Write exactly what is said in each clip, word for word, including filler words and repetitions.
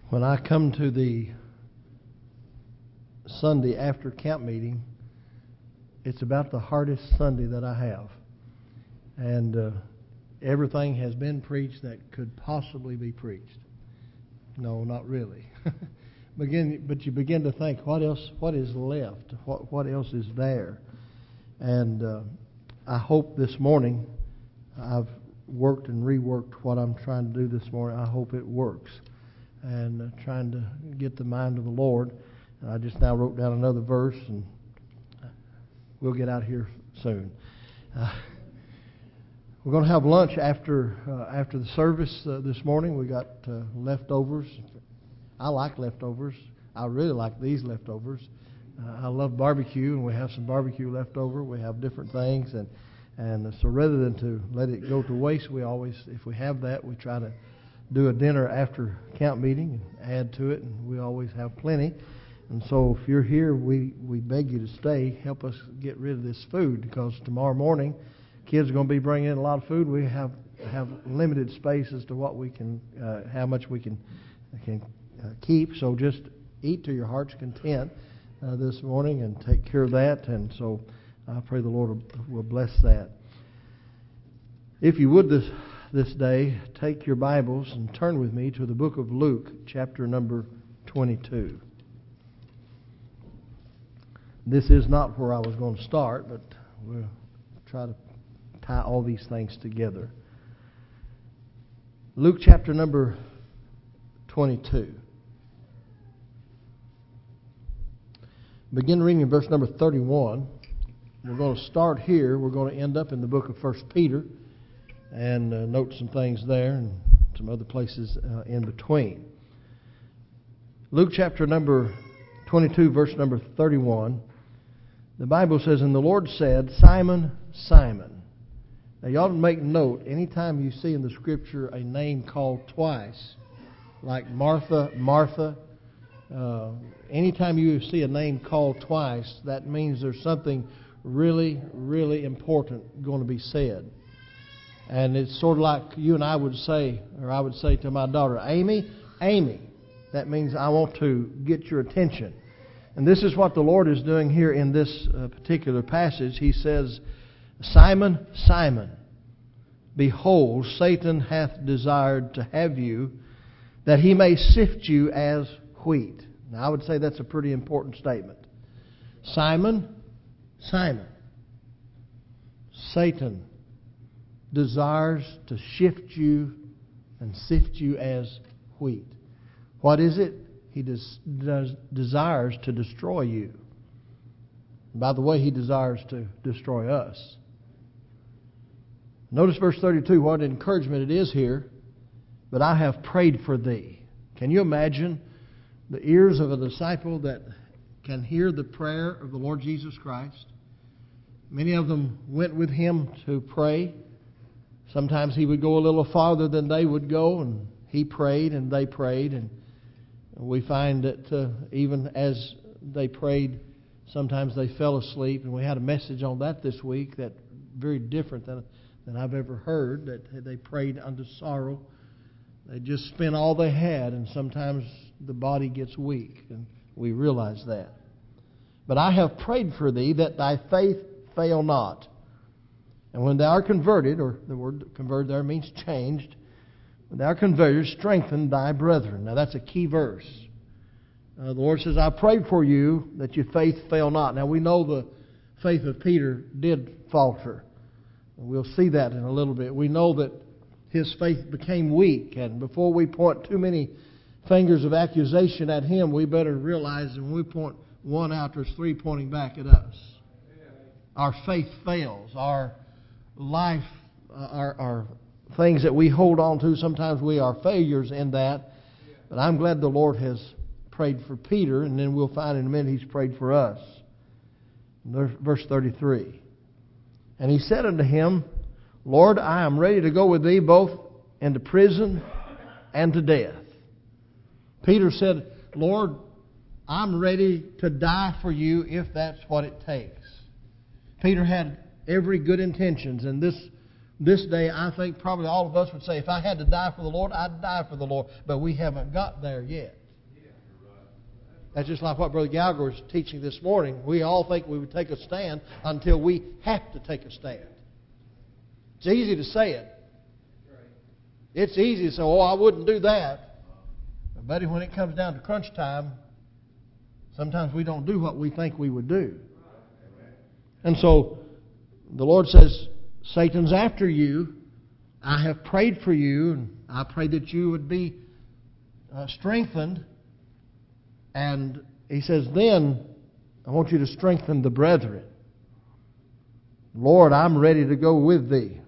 When I come to the Sunday after camp meeting, it's about the hardest Sunday that I have. And uh, everything has been preached that could possibly be preached. No, not really. begin, but you begin to think, what else? What is left? What what else is there? And uh, I hope this morning I've worked and reworked what I'm trying to do this morning. I hope it works. And uh, trying to get the mind of the Lord. And I just now wrote down another verse, and we'll get out here soon. Uh, we're going to have lunch after uh, after the service uh, this morning. We got uh, leftovers. I like leftovers. I really like these leftovers. Uh, I love barbecue, and we have some barbecue left over. We have different things, and and so rather than to let it go to waste, we always, if we have that, we try to do a dinner after camp meeting and add to it, and we always have plenty. And so if you're here, we, we beg you to stay. Help us get rid of this food, because tomorrow morning, kids are going to be bringing in a lot of food. We have have limited space as to what we can, uh, how much we can can uh, keep. So just eat to your heart's content uh, this morning and take care of that. And so I pray the Lord will, will bless that. If you would this this day, take your Bibles and turn with me to the book of Luke, chapter number twenty-two. This is not where I was going to start, but we'll try to tie all these things together. Luke chapter number twenty-two. Begin reading in verse number thirty-one. We're going to start here. We're going to end up in the book of First Peter and uh, note some things there and some other places uh, in between. Luke chapter number twenty-two, verse number thirty-one. The Bible says, "And the Lord said, Simon, Simon." Now you ought to make note, anytime you see in the Scripture a name called twice, like Martha, Martha, uh, anytime you see a name called twice, that means there's something really, really important going to be said. And it's sort of like you and I would say, or I would say to my daughter, Amy, Amy. That means I want to get your attention. And this is what the Lord is doing here in this uh, particular passage. He says, Simon, Simon, behold, Satan hath desired to have you, that he may sift you as wheat. Now, I would say that's a pretty important statement. Simon, Simon, Satan desires to shift you and sift you as wheat. What is it? He des- does, desires to destroy you. And by the way, he desires to destroy us. Notice verse thirty-two, what encouragement it is here. But I have prayed for thee. Can you imagine the ears of a disciple that can hear the prayer of the Lord Jesus Christ? Many of them went with him to pray. Sometimes he would go a little farther than they would go, and he prayed and they prayed. And we find that uh, even as they prayed, sometimes they fell asleep. And we had a message on that this week that very different than, than I've ever heard, that they prayed unto sorrow. They just spent all they had, and sometimes the body gets weak, and we realize that. But I have prayed for thee that thy faith fail not. And when thou art converted, or the word converted there means changed, when thou art converted, strengthen thy brethren. Now that's a key verse. Uh, the Lord says, I prayed for you that your faith fail not. Now we know the faith of Peter did falter. We'll see that in a little bit. We know that his faith became weak. And before we point too many fingers of accusation at him, we better realize that when we point one out, there's three pointing back at us. Our faith fails. Our life, uh, our, our things that we hold on to, sometimes we are failures in that. But I'm glad the Lord has prayed for Peter, and then we'll find in a minute He's prayed for us. Verse thirty-three. And he said unto him, Lord, I am ready to go with thee both into prison and to death. Peter said, Lord, I'm ready to die for you if that's what it takes. Peter had every good intentions, and this this day I think probably all of us would say, if I had to die for the Lord, I'd die for the Lord. But we haven't got there yet. That's just like what Brother Gallagher was teaching this morning. We all think we would take a stand until we have to take a stand. It's easy to say it. It's easy to say, oh, I wouldn't do that. But buddy, when it comes down to crunch time, sometimes we don't do what we think we would do. And so the Lord says, Satan's after you. I have prayed for you, and I pray that you would be uh, strengthened. And he says, then I want you to strengthen the brethren. Lord, I'm ready to go with thee,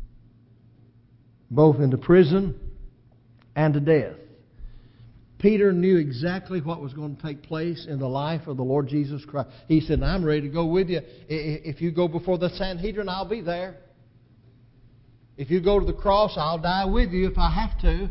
both into prison and to death. Peter knew exactly what was going to take place in the life of the Lord Jesus Christ. He said, I'm ready to go with you. If you go before the Sanhedrin, I'll be there. If you go to the cross, I'll die with you if I have to.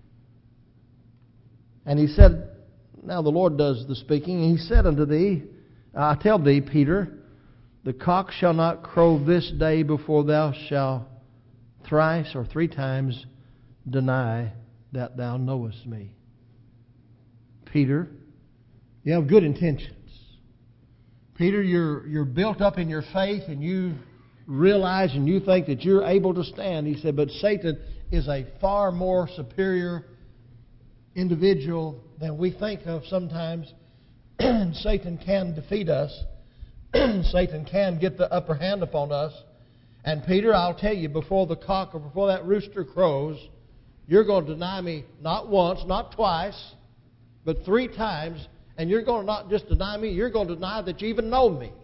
And he said, now the Lord does the speaking. And he said unto thee, I tell thee, Peter, the cock shall not crow this day before thou shalt thrice or three times deny that thou knowest me. Peter, you have good intentions. Peter, you're, you're built up in your faith and you realize and you think that you're able to stand. He said, but Satan is a far more superior individual than we think of sometimes. Satan can defeat us. Satan can get the upper hand upon us. And Peter, I'll tell you, before the cock or before that rooster crows, you're going to deny me not once, not twice, but three times. And you're going to not just deny me, you're going to deny that you even know me.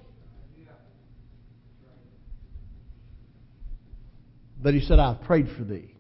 But he said, I've prayed for thee.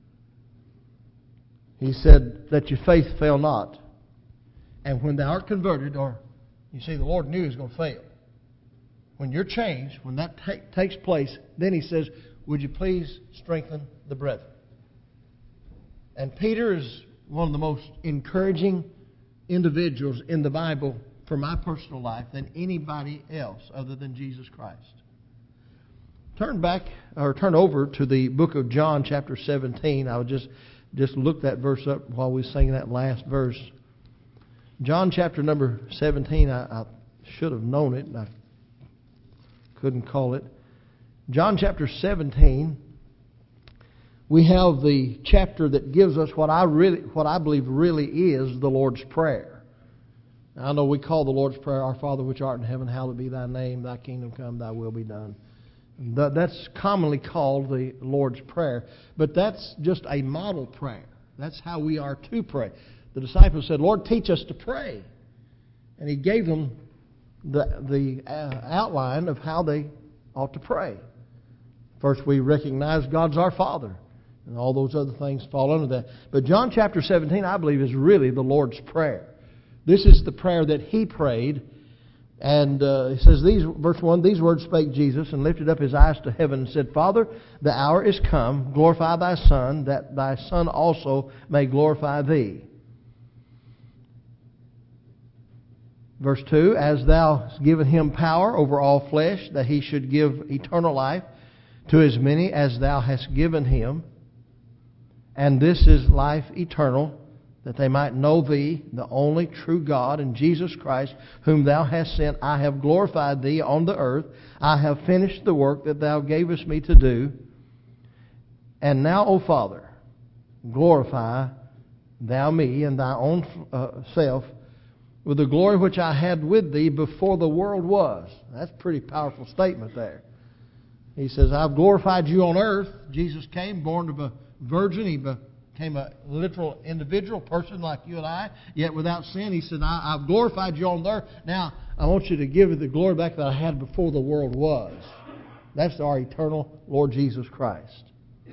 He said that your faith fail not. And when thou art converted, or you see, the Lord knew he was going to fail. When you're changed, when that ta- takes place, then he says, would you please strengthen the brethren? And Peter is one of the most encouraging individuals in the Bible for my personal life than anybody else other than Jesus Christ. Turn back, or turn over to the book of John, chapter seventeen. I'll just, just look that verse up while we sing that last verse. John chapter number seventeen, I, I should have known it, and I couldn't call it. John chapter seventeen, we have the chapter that gives us what I really, what I believe really is the Lord's Prayer. Now, I know we call the Lord's Prayer, Our Father which art in heaven, hallowed be thy name, thy kingdom come, thy will be done. That's commonly called the Lord's Prayer. But that's just a model prayer. That's how we are to pray. The disciples said, Lord, teach us to pray. And he gave them the, the uh, outline of how they ought to pray. First, we recognize God's our Father. And all those other things fall under that. But John chapter seventeen, I believe, is really the Lord's Prayer. This is the prayer that he prayed. And uh, it says, these, verse one, these words spake Jesus, and lifted up his eyes to heaven, and said, Father, the hour is come, glorify thy Son, that thy Son also may glorify thee. Verse two, as thou hast given him power over all flesh, that he should give eternal life to as many as thou hast given him. And this is life eternal, that they might know thee, the only true God, and Jesus Christ, whom thou hast sent. I have glorified thee on the earth. I have finished the work that thou gavest me to do. And now, O Father, glorify thou me in thy own uh, self with the glory which I had with thee before the world was. That's a pretty powerful statement there. He says, I've glorified you on earth. Jesus came, born of a virgin. He became a literal individual person like you and I, yet without sin. He said, I, I've glorified you on earth. Now, I want you to give the glory back that I had before the world was. That's our eternal Lord Jesus Christ.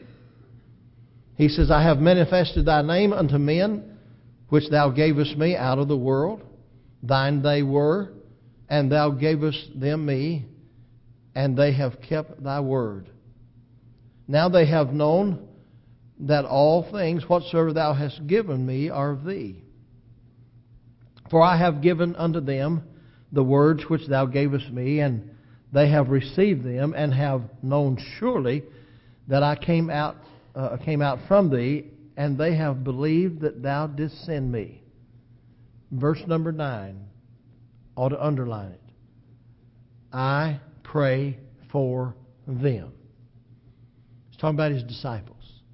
He says, I have manifested thy name unto men, which thou gavest me out of the world. Thine they were, and thou gavest them me, and they have kept thy word. Now they have known that all things whatsoever thou hast given me are of thee. For I have given unto them the words which thou gavest me, and they have received them, and have known surely that I came out uh, came out from thee, and they have believed that thou didst send me. verse number nine ought to underline it. I pray for them. He's talking about his disciples.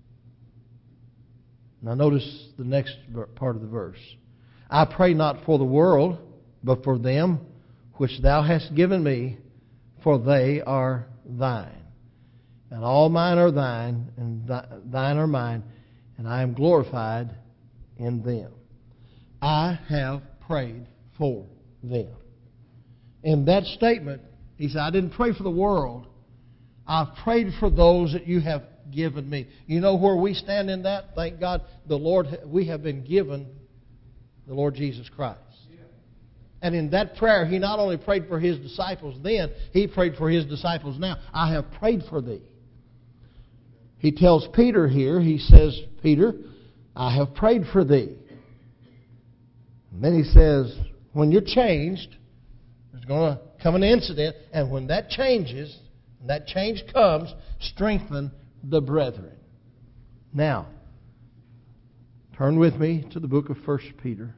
Now notice the next part of the verse. I pray not for the world, but for them which thou hast given me, for they are thine. And all mine are thine, and thine are mine, and I am glorified in them. I have prayed for them. In that statement, he said, I didn't pray for the world. I've prayed for those that you have given me. You know where we stand in that? Thank God, the Lord, we have been given the Lord Jesus Christ. And in that prayer, he not only prayed for his disciples then, he prayed for his disciples now. I have prayed for thee. He tells Peter here, he says, Peter, I have prayed for thee. And then he says, when you're changed, there's going to come an incident, and when that changes, and that change comes, strengthen the brethren. Now, turn with me to the book of First Peter.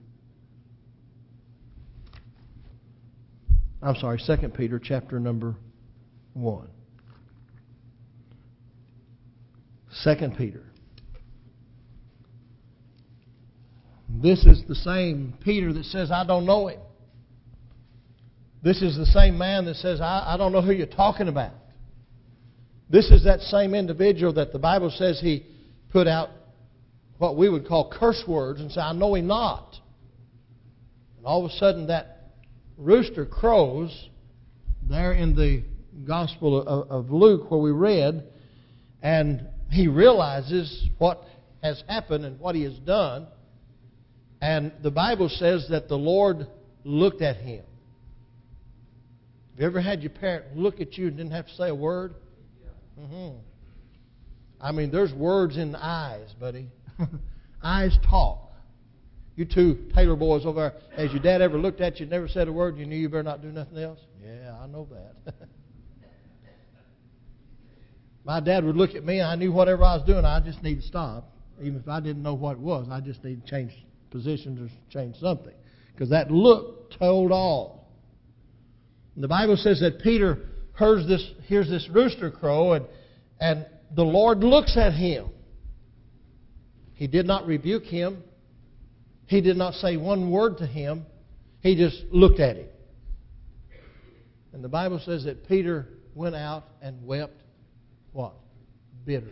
I'm sorry, Second Peter, chapter number one. Second Peter. This is the same Peter that says, I don't know him. This is the same man that says, I, I don't know who you're talking about. This is that same individual that the Bible says he put out what we would call curse words and say, I know him not. And all of a sudden that rooster crows there in the Gospel of, of Luke where we read, and he realizes what has happened and what he has done. And the Bible says that the Lord looked at him. Have you ever had your parent look at you and didn't have to say a word? Mm-hmm. I mean, there's words in the eyes, buddy. Eyes talk. You two Taylor boys over there, has your dad ever looked at you and never said a word and you knew you better not do nothing else? Yeah, I know that. My dad would look at me and I knew whatever I was doing, I just need to stop. Even if I didn't know what it was, I just need to change positions or change something. Because that look told all. And the Bible says that Peter hears this, hears this rooster crow, and, and the Lord looks at him. He did not rebuke him. He did not say one word to him. He just looked at him. And the Bible says that Peter went out and wept, what? Bitterly.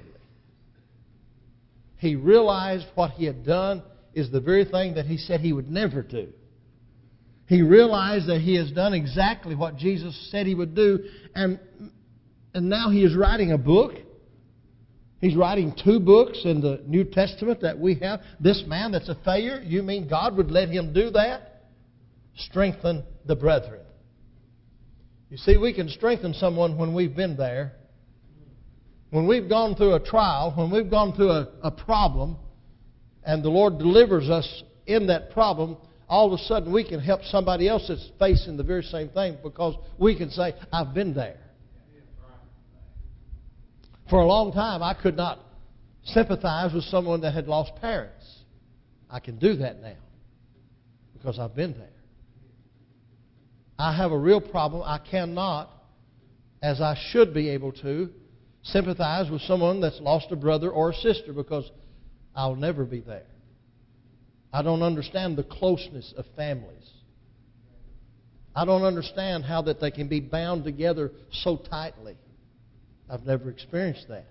He realized what he had done is the very thing that he said he would never do. He realized that he has done exactly what Jesus said he would do. And, and now he is writing a book. He's writing two books in the New Testament that we have. This man that's a failure, you mean God would let him do that? Strengthen the brethren. You see, we can strengthen someone when we've been there. When we've gone through a trial, when we've gone through a, a problem, and the Lord delivers us in that problem, all of a sudden we can help somebody else that's facing the very same thing because we can say, I've been there. For a long time, I could not sympathize with someone that had lost parents. I can do that now because I've been there. I have a real problem. I cannot, as I should be able to, sympathize with someone that's lost a brother or a sister because I'll never be there. I don't understand the closeness of families. I don't understand how that they can be bound together so tightly. I've never experienced that.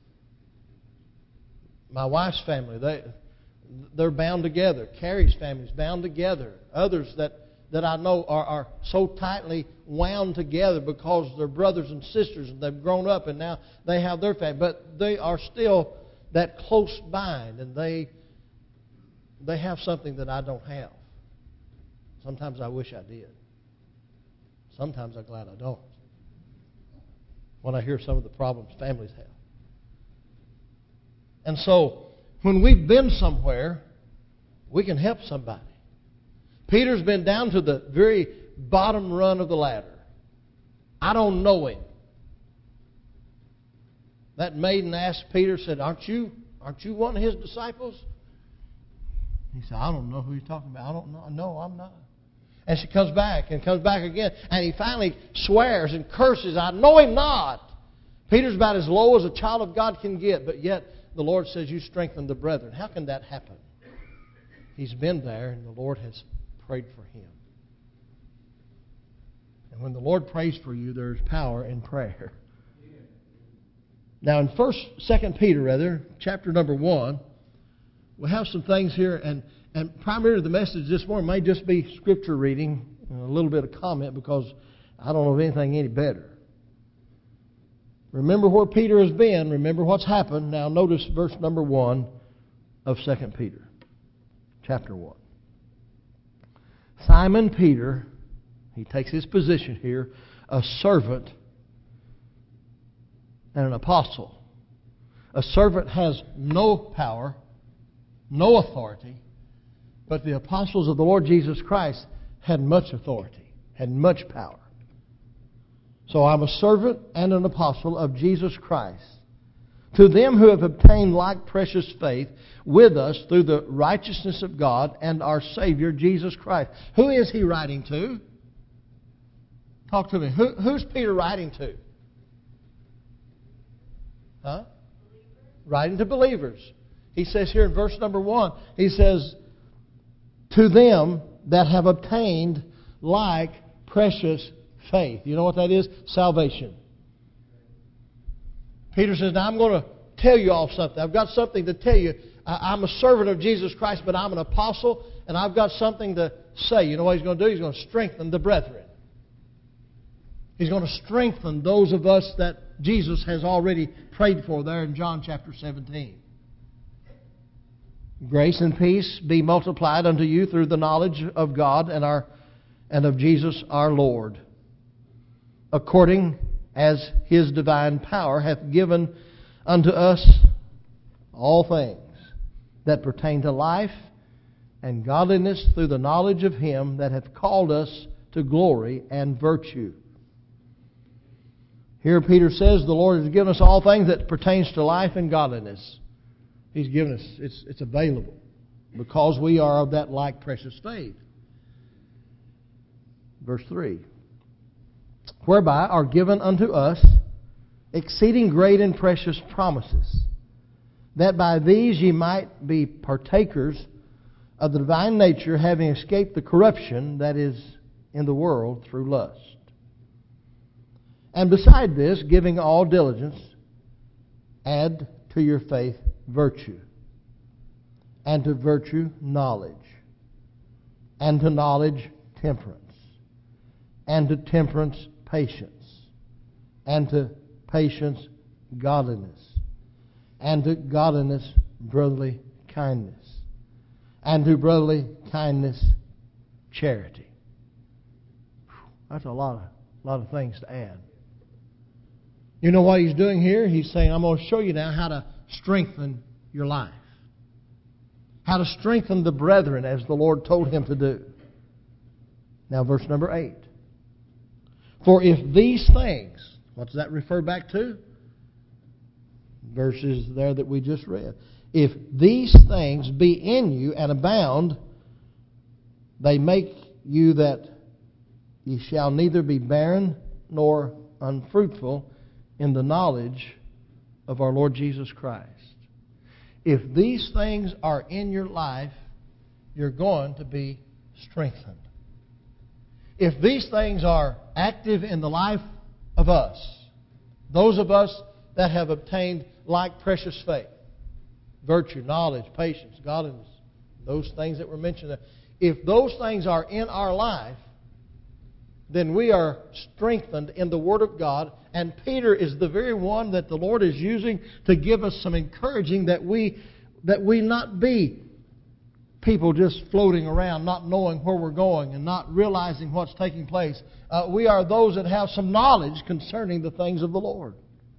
My wife's family, they, they're bound together. Carrie's family is bound together. Others that, that I know are, are so tightly wound together because they're brothers and sisters and they've grown up and now they have their family. But they are still that close bind, and they they have something that I don't have. Sometimes I wish I did. Sometimes I'm glad I don't. When I hear some of the problems families have. And so, when we've been somewhere, we can help somebody. Peter's been down to the very bottom run of the ladder. I don't know him. That maiden asked Peter, said, Aren't you, aren't you one of his disciples? He said, I don't know who you're talking about. I don't know. No, I'm not. And she comes back and comes back again. And he finally swears and curses, I know him not. Peter's about as low as a child of God can get. But yet the Lord says, you strengthen the brethren. How can that happen? He's been there and the Lord has prayed for him. And when the Lord prays for you, there's power in prayer. Now in First, Second Peter, rather, chapter number one, we have some things here, and, and primarily the message this morning may just be scripture reading and a little bit of comment because I don't know of anything any better. Remember where Peter has been. Remember what's happened. Now notice verse number one of Second Peter, chapter one. Simon Peter, he takes his position here, a servant and an apostle. A servant has no power, no authority, but the apostles of the Lord Jesus Christ had much authority, had much power. So I'm a servant and an apostle of Jesus Christ. To them who have obtained like precious faith with us through the righteousness of God and our Savior Jesus Christ. Who is he writing to? Talk to me. Who, who's Peter writing to? Huh? Writing to believers. He says here in verse number one, he says, to them that have obtained like precious faith. You know what that is? Salvation. Peter says, now I'm going to tell you all something. I've got something to tell you. I'm a servant of Jesus Christ, but I'm an apostle, and I've got something to say. You know what he's going to do? He's going to strengthen the brethren. He's going to strengthen those of us that Jesus has already prayed for there in John chapter seventeen. Grace and peace be multiplied unto you through the knowledge of God and our and of Jesus our Lord, according as His divine power hath given unto us all things that pertain to life and godliness through the knowledge of Him that hath called us to glory and virtue. Here Peter says the Lord has given us all things that pertains to life and godliness. He's given us, it's, it's available because we are of that like precious faith. Verse three. Whereby are given unto us exceeding great and precious promises, that by these ye might be partakers of the divine nature, having escaped the corruption that is in the world through lust. And beside this, giving all diligence, add to your faith virtue, and to virtue knowledge, and to knowledge temperance, and to temperance patience, and to patience godliness, and to godliness brotherly kindness, and to brotherly kindness charity. That's a lot of, lot of things to add. You know what he's doing here? He's saying, I'm going to show you now how to strengthen your life. How to strengthen the brethren as the Lord told him to do. Now verse number eight. For if these things, what does that refer back to? Verses there that we just read. If these things be in you and abound, they make you that ye shall neither be barren nor unfruitful in the knowledge of our Lord Jesus Christ. If these things are in your life, you're going to be strengthened. If these things are active in the life of us, those of us that have obtained like precious faith, virtue, knowledge, patience, godliness, those things that were mentioned there, if those things are in our life, then we are strengthened in the Word of God. And Peter is the very one that the Lord is using to give us some encouraging that we that we not be people just floating around, not knowing where we're going and not realizing what's taking place. Uh, we are those that have some knowledge concerning the things of the Lord.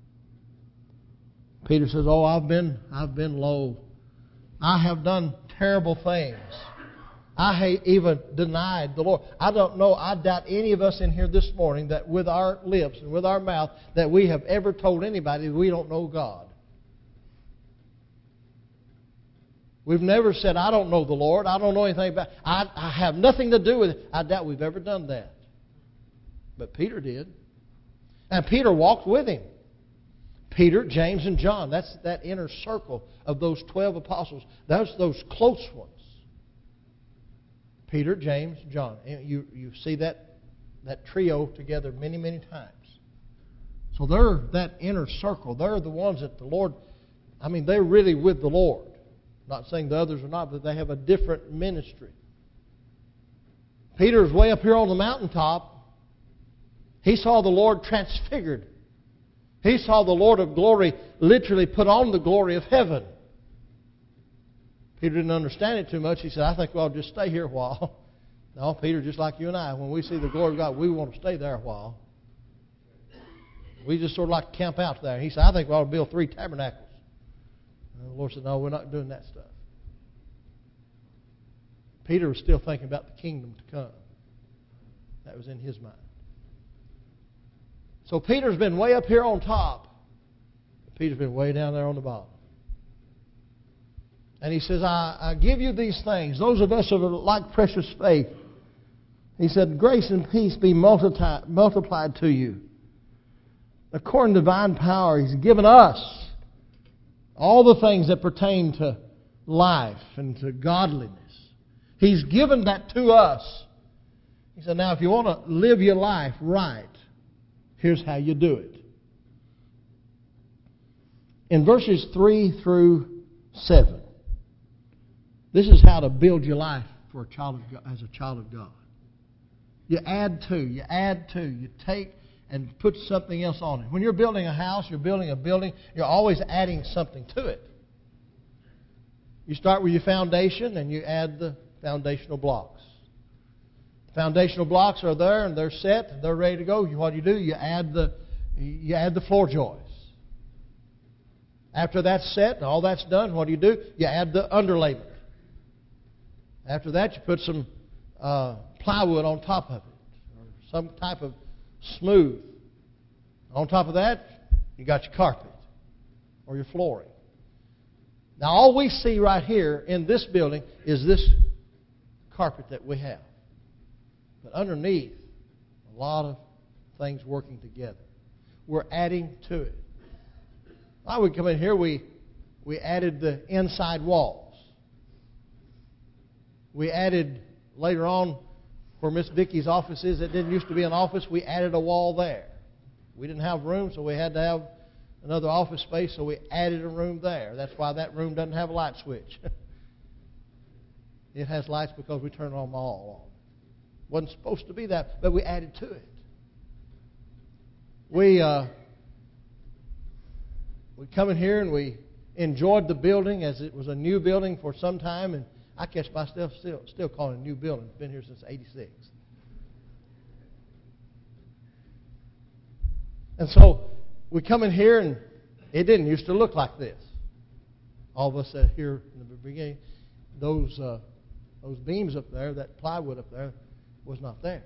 Peter says, "Oh, I've been I've been low. I have done terrible things. I even denied the Lord." I don't know, I doubt any of us in here this morning that with our lips and with our mouth that we have ever told anybody we don't know God. We've never said, I don't know the Lord. I don't know anything about it. I, I have nothing to do with it. I doubt we've ever done that. But Peter did. And Peter walked with him. Peter, James, and John. That's that inner circle of those twelve apostles. Those those close ones. Peter, James, John. And you, you see that, that trio together many, many times. So they're that inner circle. They're the ones that the Lord, I mean, they're really with the Lord. Not saying the others are not, but they have a different ministry. Peter's way up here on the mountaintop. He saw the Lord transfigured. He saw the Lord of glory literally put on the glory of heaven. Peter didn't understand it too much. He said, I think we'll just stay here a while. No, Peter, just like you and I, when we see the glory of God, we want to stay there a while. We just sort of like to camp out there. He said, I think we ought to build three tabernacles. And the Lord said, no, we're not doing that stuff. Peter was still thinking about the kingdom to come. That was in his mind. So Peter's been way up here on top. Peter's been way down there on the bottom. And he says, I, I give you these things. Those of us who are like precious faith. He said, grace and peace be multiplied, multiplied to you. According to divine power, He's given us all the things that pertain to life and to godliness. He's given that to us. He said, now if you want to live your life right, here's how you do it. In verses three through seven, this is how to build your life for a child of God, as a child of God. You add to, you add to, you take and put something else on it. When you're building a house, you're building a building, you're always adding something to it. You start with your foundation and you add the foundational blocks. The foundational blocks are there and they're set and they're ready to go. What do you do? You add the you add the floor joists. After that's set and all that's done, what do you do? You add the underlayment. After that, you put some uh, plywood on top of it, or some type of smooth. On top of that, you got your carpet or your flooring. Now, all we see right here in this building is this carpet that we have. But underneath, a lot of things working together. We're adding to it. Why we come in here, we, we added the inside walls. We added, later on, where Miss Vicky's office is, it didn't used to be an office, we added a wall there. We didn't have room, so we had to have another office space, so we added a room there. That's why that room doesn't have a light switch. It has lights because we turn them all on. Wasn't supposed to be that, but we added to it. We uh, we come in here and we enjoyed the building as it was a new building for some time, and I catch myself still still calling it a new building. It's been here since eighty-six. And so we come in here and it didn't used to look like this. All of us that here in the beginning, those uh, those beams up there, that plywood up there, was not there.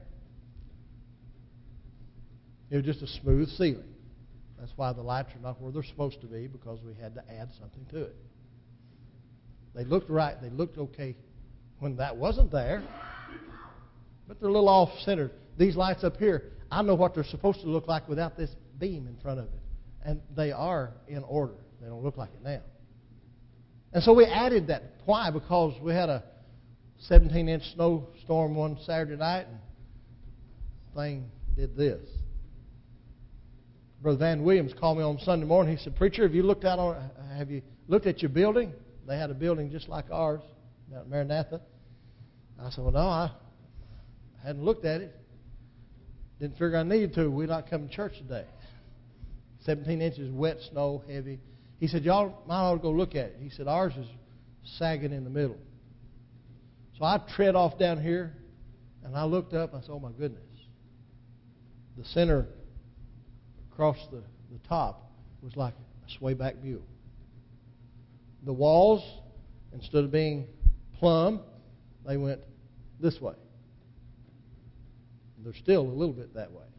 It was just a smooth ceiling. That's why the lights are not where they're supposed to be, because we had to add something to it. They looked right. They looked okay when that wasn't there. But they're a little off-centered. These lights up here, I know what they're supposed to look like without this beam in front of it. And they are in order. They don't look like it now. And so we added that. Why? Because we had a seventeen-inch snowstorm one Saturday night, and the thing did this. Brother Van Williams called me on Sunday morning. He said, "Preacher, have you looked out on? Have you looked at your building?" They had a building just like ours out in Maranatha. I said, "Well, no, I hadn't looked at it. Didn't figure I needed to. We're not coming to church today." seventeen inches wet snow, heavy. He said, "Y'all might ought to go look at it." He said, "Ours is sagging in the middle." So I tread off down here, and I looked up. And I said, "Oh my goodness!" The center across the, the top was like a swayback mule. The walls, instead of being plumb, they went this way. They're still a little bit that way.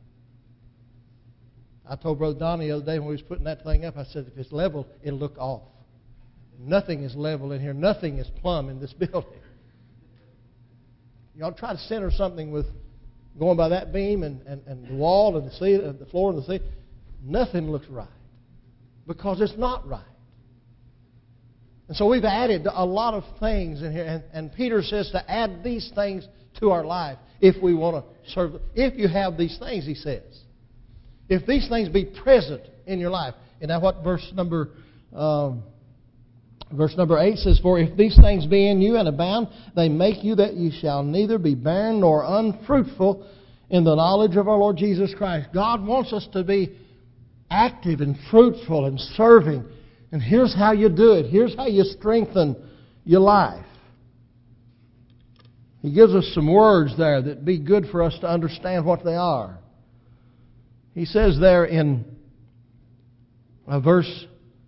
I told Brother Donnie the other day when we was putting that thing up, I said, if it's level, it'll look off. Nothing is level in here. Nothing is plumb in this building. Y'all try to center something with going by that beam and, and, and the wall and the, sea, uh, the floor and the sea. Nothing looks right because it's not right. And so we've added a lot of things in here. And, and Peter says to add these things to our life if we want to serve. If you have these things, he says. If these things be present in your life. And now what verse number um, verse number eight says, for if these things be in you and abound, they make you that you shall neither be barren nor unfruitful in the knowledge of our Lord Jesus Christ. God wants us to be active and fruitful and serving. And here's how you do it. Here's how you strengthen your life. He gives us some words there that be good for us to understand what they are. He says there in uh, verse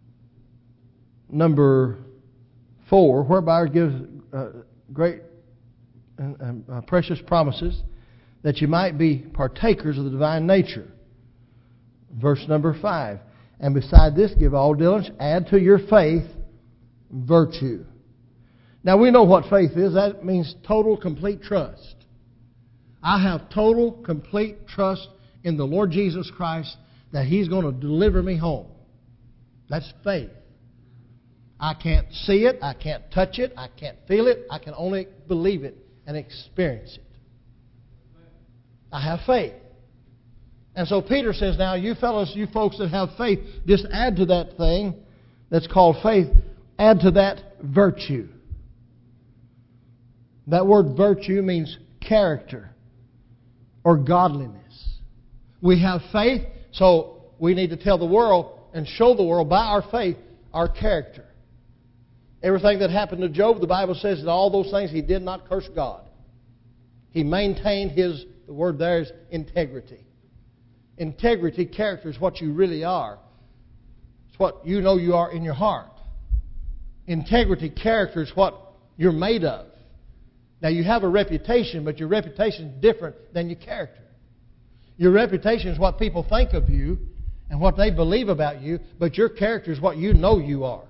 number four, whereby he gives uh, great and uh, precious promises that you might be partakers of the divine nature. Verse number five. And beside this, give all diligence, add to your faith virtue. Now we know what faith is. That means total, complete trust. I have total, complete trust in the Lord Jesus Christ that He's going to deliver me home. That's faith. I can't see it. I can't touch it. I can't feel it. I can only believe it and experience it. I have faith. And so Peter says, now you fellows, you folks that have faith, just add to that thing that's called faith, add to that virtue. That word virtue means character or godliness. We have faith, so we need to tell the world and show the world by our faith our character. Everything that happened to Job, the Bible says that all those things he did not curse God. He maintained his, the word there is integrity. Integrity, character is what you really are. It's what you know you are in your heart. Integrity, character is what you're made of. Now you have a reputation, but your reputation is different than your character. Your reputation is what people think of you and what they believe about you, but your character is what you know you are.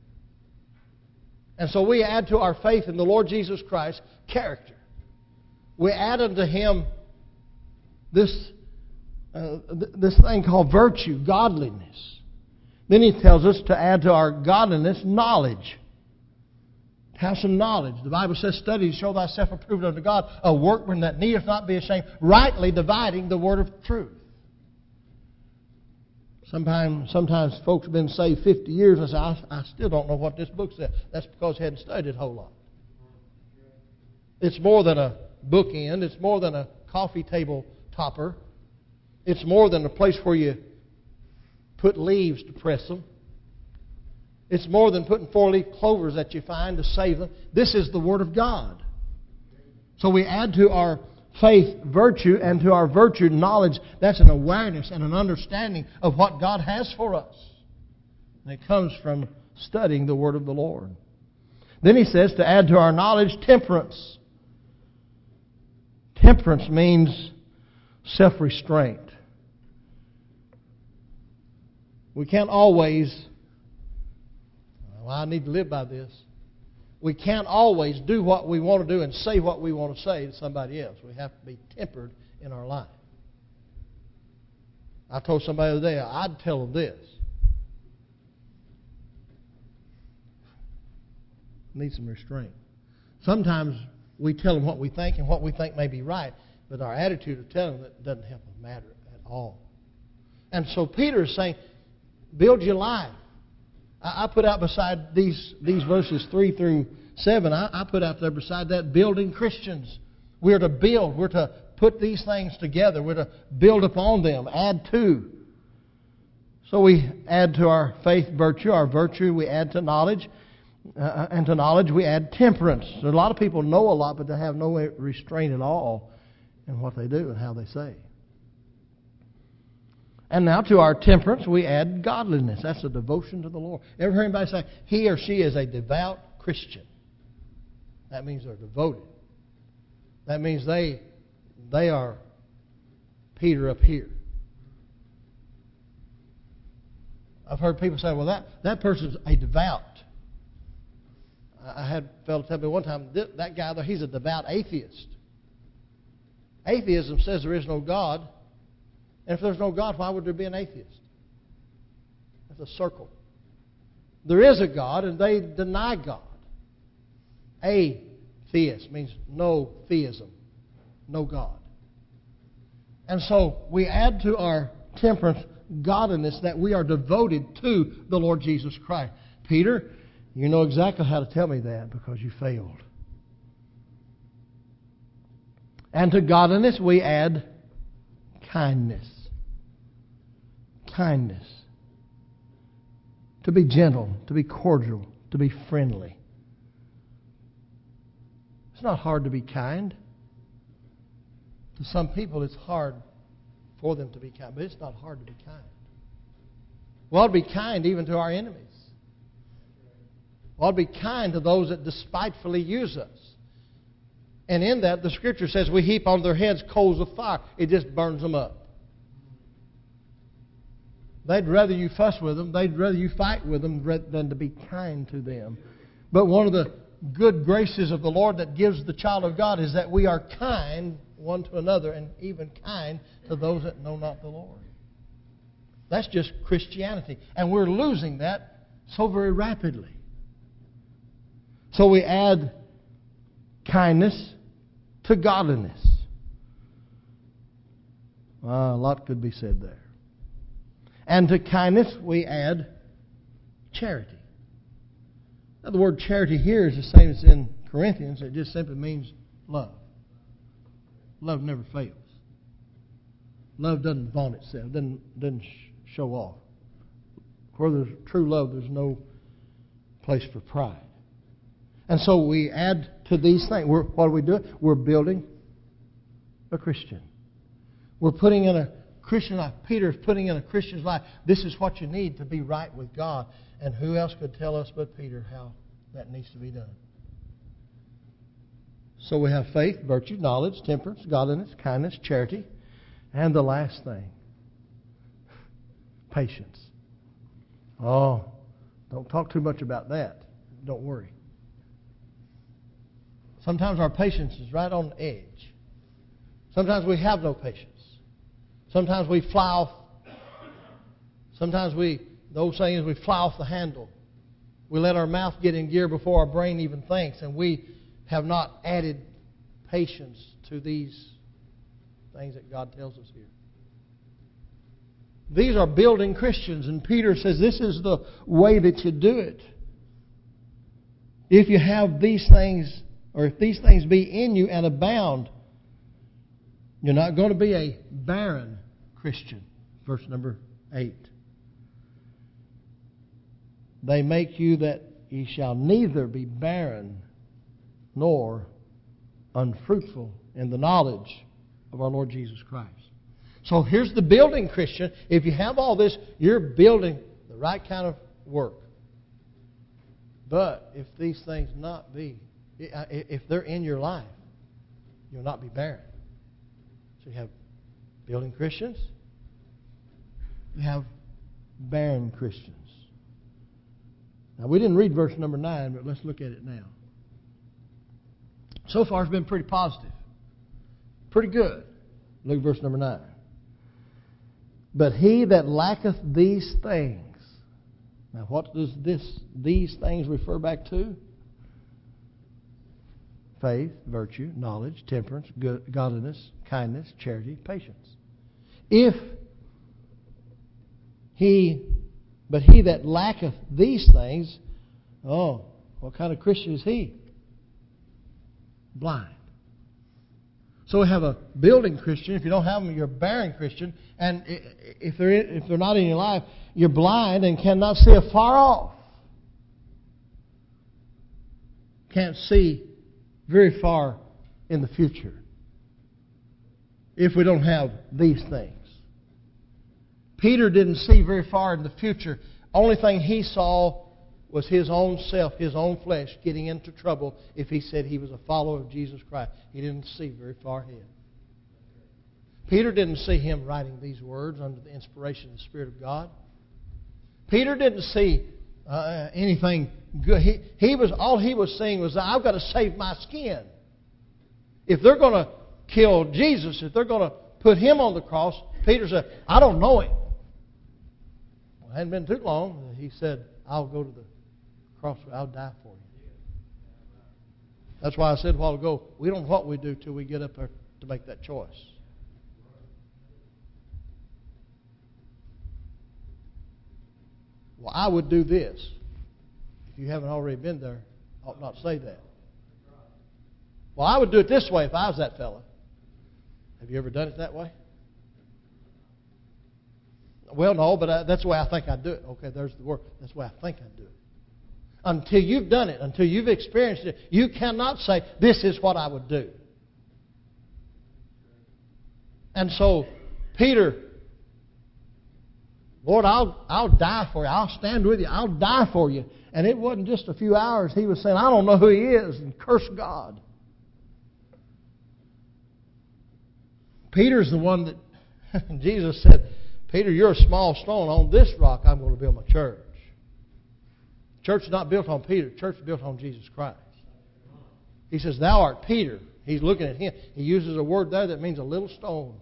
And so we add to our faith in the Lord Jesus Christ character. We add unto Him this Uh, th- this thing called virtue, godliness. Then he tells us to add to our godliness knowledge. Have some knowledge. The Bible says, study to show thyself approved unto God, a workman that needeth not be ashamed, rightly dividing the word of truth. Sometimes, sometimes folks have been saved fifty years and say, I, I still don't know what this book says. That's because they hadn't studied a whole lot. It's more than a bookend. It's more than a coffee table topper. It's more than a place where you put leaves to press them. It's more than putting four-leaf clovers that you find to save them. This is the Word of God. So we add to our faith virtue, and to our virtue knowledge. That's an awareness and an understanding of what God has for us. And it comes from studying the Word of the Lord. Then he says to add to our knowledge temperance. Temperance means self-restraint. We can't always, well, I need to live by this. We can't always do what we want to do and say what we want to say to somebody else. We have to be tempered in our life. I told somebody the other day, I'd tell them this. Need some restraint. Sometimes we tell them what we think and what we think may be right, but our attitude of telling them that doesn't help them matter at all. And so Peter is saying, build your life. I, I put out beside these these verses three through seven, I, I put out there beside that building Christians. We're to build. We're to put these things together. We're to build upon them, add to. So we add to our faith virtue. Our virtue we add to knowledge. Uh, and to knowledge we add temperance. A lot of people know a lot, but they have no restraint at all in what they do and how they say. And now to our temperance we add godliness. That's a devotion to the Lord. Ever heard anybody say, he or she is a devout Christian? That means they're devoted. That means they, they are Peter up here. I've heard people say, well, that, that person's a devout. I had a fellow tell me one time, that guy there, he's a devout atheist. Atheism says there is no God. And if there's no God, why would there be an atheist? That's a circle. There is a God, and they deny God. Atheist means no theism, no God. And so we add to our temperance godliness, that we are devoted to the Lord Jesus Christ. Peter, you know exactly how to tell me that because you failed. And to godliness we add kindness. Kindness. To be gentle, to be cordial, to be friendly. It's not hard to be kind. To some people it's hard for them to be kind, but it's not hard to be kind. We ought to be kind even to our enemies. We ought to be kind to those that despitefully use us. And in that, the Scripture says we heap on their heads coals of fire. It just burns them up. They'd rather you fuss with them. They'd rather you fight with them than to be kind to them. But one of the good graces of the Lord that gives the child of God is that we are kind one to another, and even kind to those that know not the Lord. That's just Christianity. And we're losing that so very rapidly. So we add kindness to godliness. Well, a lot could be said there. And to kindness we add charity. Now, the word charity here is the same as in Corinthians. It just simply means love. Love never fails. Love doesn't vaunt itself, doesn't, doesn't show off. Where there's true love, there's no place for pride. And so we add to these things. We're, what do we do? We're building a Christian. We're putting in a Christian life. Peter's putting in a Christian's life. This is what you need to be right with God. And who else could tell us but Peter how that needs to be done? So we have faith, virtue, knowledge, temperance, godliness, kindness, charity, and the last thing, patience. Oh, don't talk too much about that. Don't worry. Sometimes our patience is right on the edge. Sometimes we have no patience. Sometimes we fly off. Sometimes we, the old saying is we fly off the handle. We let our mouth get in gear before our brain even thinks, and we have not added patience to these things that God tells us here. These are building Christians, and Peter says this is the way that you do it. If you have these things, or if these things be in you and abound, you're not going to be a barren Christian. Verse number eight. They make you that ye shall neither be barren nor unfruitful in the knowledge of our Lord Jesus Christ. So here's the building Christian. If you have all this, you're building the right kind of work. But if these things not be, if they're in your life, you'll not be barren. So you have building Christians. You have barren Christians. Now, we didn't read verse number nine, but let's look at it now. So far, it's been pretty positive. Pretty good. Look at verse number nine. But he that lacketh these things. Now, what does this these things refer back to? Faith, virtue, knowledge, temperance, good, godliness, kindness, charity, patience. If he, but he that lacketh these things, oh, what kind of Christian is he? Blind. So we have a building Christian. If you don't have them, you're a barren Christian. And if they're if they're not in your life, you're blind and cannot see afar off. Can't see very far in the future if we don't have these things. Peter didn't see very far in the future. Only thing he saw was his own self, his own flesh, getting into trouble if he said he was a follower of Jesus Christ. He didn't see very far ahead. Peter didn't see him writing these words under the inspiration of the Spirit of God. Peter didn't see uh, anything good. He, he was, all he was saying was, I've got to save my skin. If they're going to kill Jesus, if they're going to put Him on the cross, Peter said, I don't know Him. Well, it hadn't been too long. He said, I'll go to the cross. I'll die for you. That's why I said a while ago, we don't know what we do till we get up there to make that choice. Well, I would do this. If you haven't already been there, I ought not say that. Well, I would do it this way if I was that fella. Have you ever done it that way? Well, no, but I, that's the way I think I'd do it. Okay, there's the word. That's the way I think I'd do it. Until you've done it, until you've experienced it, you cannot say, this is what I would do. And so, Peter, Lord, I'll, I'll die for you. I'll stand with you. I'll die for you. And it wasn't just a few hours. He was saying, I don't know who He is, and curse God. Peter's the one that Jesus said, Peter, you're a small stone. On this rock I'm going to build my church. Church is not built on Peter. Church is built on Jesus Christ. He says, thou art Peter. He's looking at him. He uses a word there that means a little stone.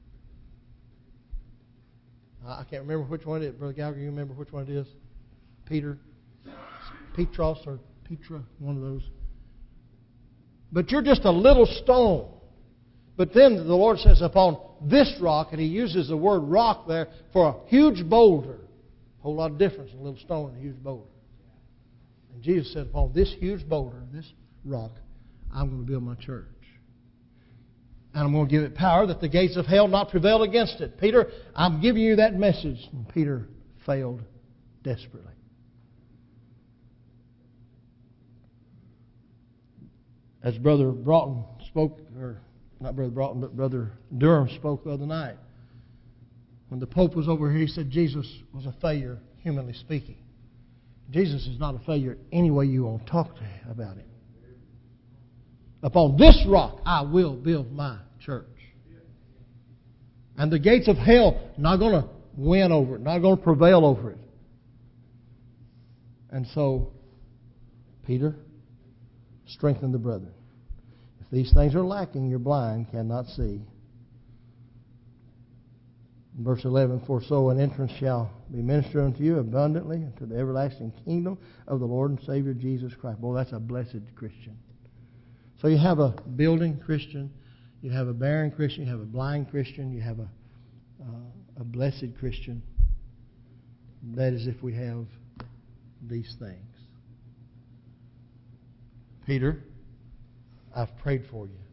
I can't remember which one it is. Brother Gallagher, you remember which one it is? Peter, Petros or Petra, one of those. But you're just a little stone. But then the Lord says, upon this rock, and He uses the word rock there for a huge boulder. A whole lot of difference in a little stone and a huge boulder. And Jesus said, upon this huge boulder, this rock, I'm going to build my church. And I'm going to give it power that the gates of hell not prevail against it. Peter, I'm giving you that message. And Peter failed desperately. As Brother Broughton spoke, or not Brother Broughton, but Brother Durham spoke the other night. When the Pope was over here, he said Jesus was a failure, humanly speaking. Jesus is not a failure any way you want to talk to him about Him. Upon this rock I will build my church. And the gates of hell not going to win over it, not going to prevail over it. And so, Peter, strengthen the brethren. If these things are lacking, you're blind, cannot see. Verse eleven, for so an entrance shall be ministered unto you abundantly into the everlasting kingdom of the Lord and Savior Jesus Christ. Boy, that's a blessed Christian. So you have a building Christian, you have a barren Christian, you have a blind Christian, you have a, uh, a blessed Christian. That is if we have these things. Peter, I've prayed for you.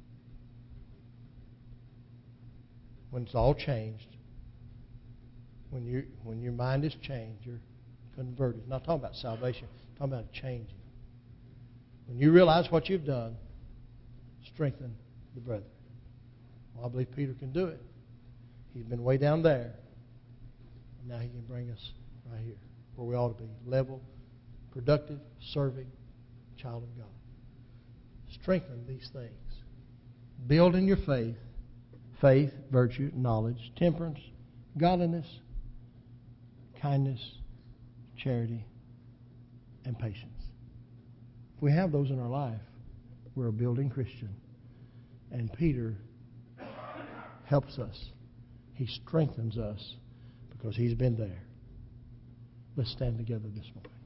When it's all changed, when you when your mind is changed, you're converted. I'm not talking about salvation, I'm talking about changing. When you realize what you've done, strengthen the brethren. Well, I believe Peter can do it. He's been way down there. And now he can bring us right here, where we ought to be. Level, productive, serving, child of God. Strengthen these things. Build in your faith. Faith, virtue, knowledge, temperance, godliness, kindness, charity, and patience. If we have those in our life, we're a building Christian. And Peter helps us. He strengthens us because he's been there. Let's stand together this morning.